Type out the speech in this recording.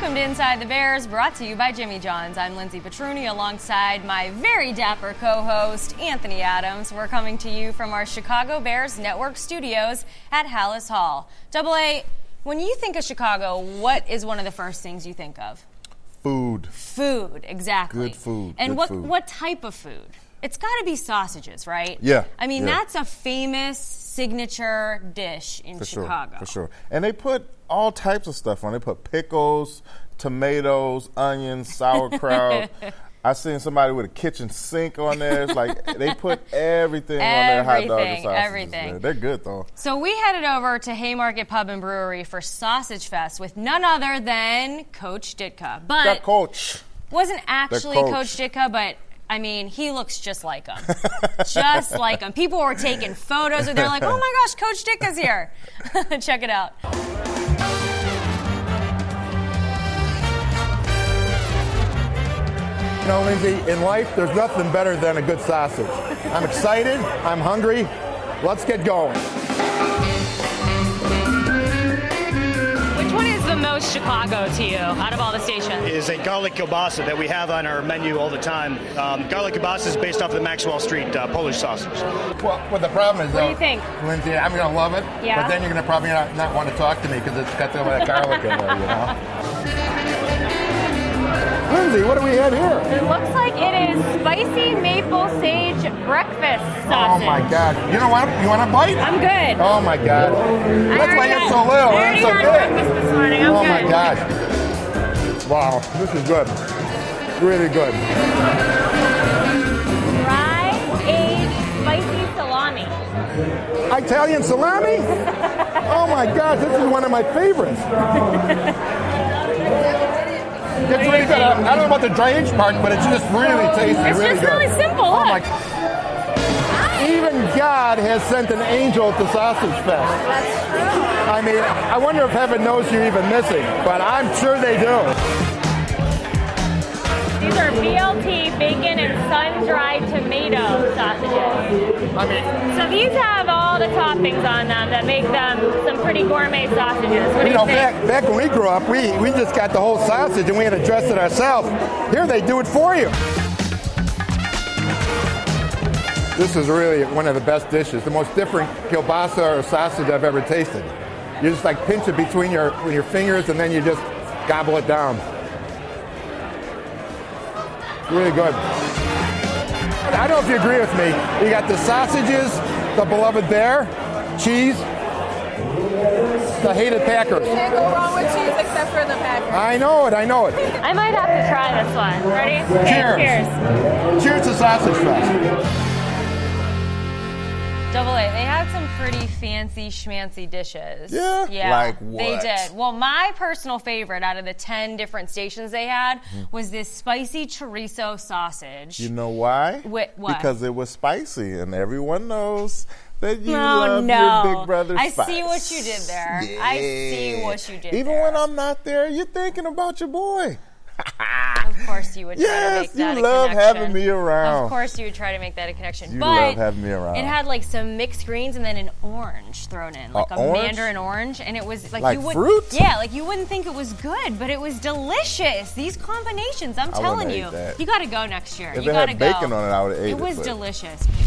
Welcome to Inside the Bears, brought to you by Jimmy John's. I'm Lindsay Petruni alongside my very dapper co-host, Anthony Adams. We're coming to you from our Chicago Bears Network studios at Halas Hall. Double A, when you think of Chicago, what is one of the first things you think of? Food. Food, exactly. Good food. And good food. What type of food? It's got to be sausages, right? Yeah. I mean, yeah. that's a famous signature dish in Chicago. For sure. And they put all types of stuff on. They put pickles, tomatoes, onions, sauerkraut. I seen somebody with a kitchen sink on there. It's like they put everything on their hot dog and sausages. Everything. Man. They're good, though. So we headed over to Haymarket Pub and Brewery for Sausage Fest with none other than Coach Ditka. But that coach. Wasn't actually Coach Ditka, but I mean, he looks just like him. Just like him. People were taking photos and they're like, oh my gosh, Coach Ditka's here. Check it out. You know, Lindsay, in life, there's nothing better than a good sausage. I'm excited. I'm hungry. Let's get going. Which one is the most Chicago to you out of all the stations? Is a garlic kielbasa that we have on our menu all the time. Garlic kielbasa is based off of the Maxwell Street Polish sausage. Well, the problem is, what do you think, Lindsay, I'm going to love it, yeah? But then you're going to probably not want to talk to me because it's got that garlic in there, you know? Lindsay, what do we have here? It looks like it is spicy maple sage breakfast sausage. Oh, my God. You know what? You want a bite? I'm good. Oh, my God. That's why you're so little. I already so had good. breakfast this morning. I'm oh, good. my gosh. Wow. This is good. Really good. Dry-aged spicy salami. Italian salami? Oh, my gosh. This is one of my favorites. It's really good. I don't know about the dry aged part, but it's just really tasty. It's really just good. really simple. Oh Look. my! Even God has sent an angel to Sausage Fest. That's true. I mean, I wonder if heaven knows you're even missing, but I'm sure they do. These are BLT bacon and sun-dried tomato sausages. I mean, So these have all the toppings on them that make them some pretty gourmet sausages. What do you think? back when we grew up, we just got the whole sausage and we had to dress it ourselves. Here they do it for you. This is really one of the best dishes, the most different kielbasa or sausage I've ever tasted. You just like pinch it between your fingers and then you just gobble it down. Really good. I don't know if you agree with me. You got the sausages, the beloved bear, cheese, the hated Packers. You can't go wrong with cheese except for the Packers. I know it. I might have to try this one. Ready? Cheers. Cheers. Cheers to Sausage Fest. Double A, they had some pretty fancy schmancy dishes. Yeah? Yeah. Like what? They did. Well, my personal favorite out of the 10 different stations they had was this spicy chorizo sausage. You know why? What? Because it was spicy, and everyone knows that you love your big brother's I spice. see what you did there. Yeah. I see what you did Even there. when I'm not there, you're thinking about your boy. Of course you would try to make that a connection. Yes, you love having me around. Of course you would try to make that a connection. You but love having me around. It had like some mixed greens and then an orange thrown in, like a orange? mandarin orange, and it was like Like you would, fruit? Yeah, like you wouldn't think it was good, but it was delicious. These combinations, I'm telling wouldn't you, have ate that. you got to go next year. If you it got to had go. bacon on it, I would have ate it. It was but delicious.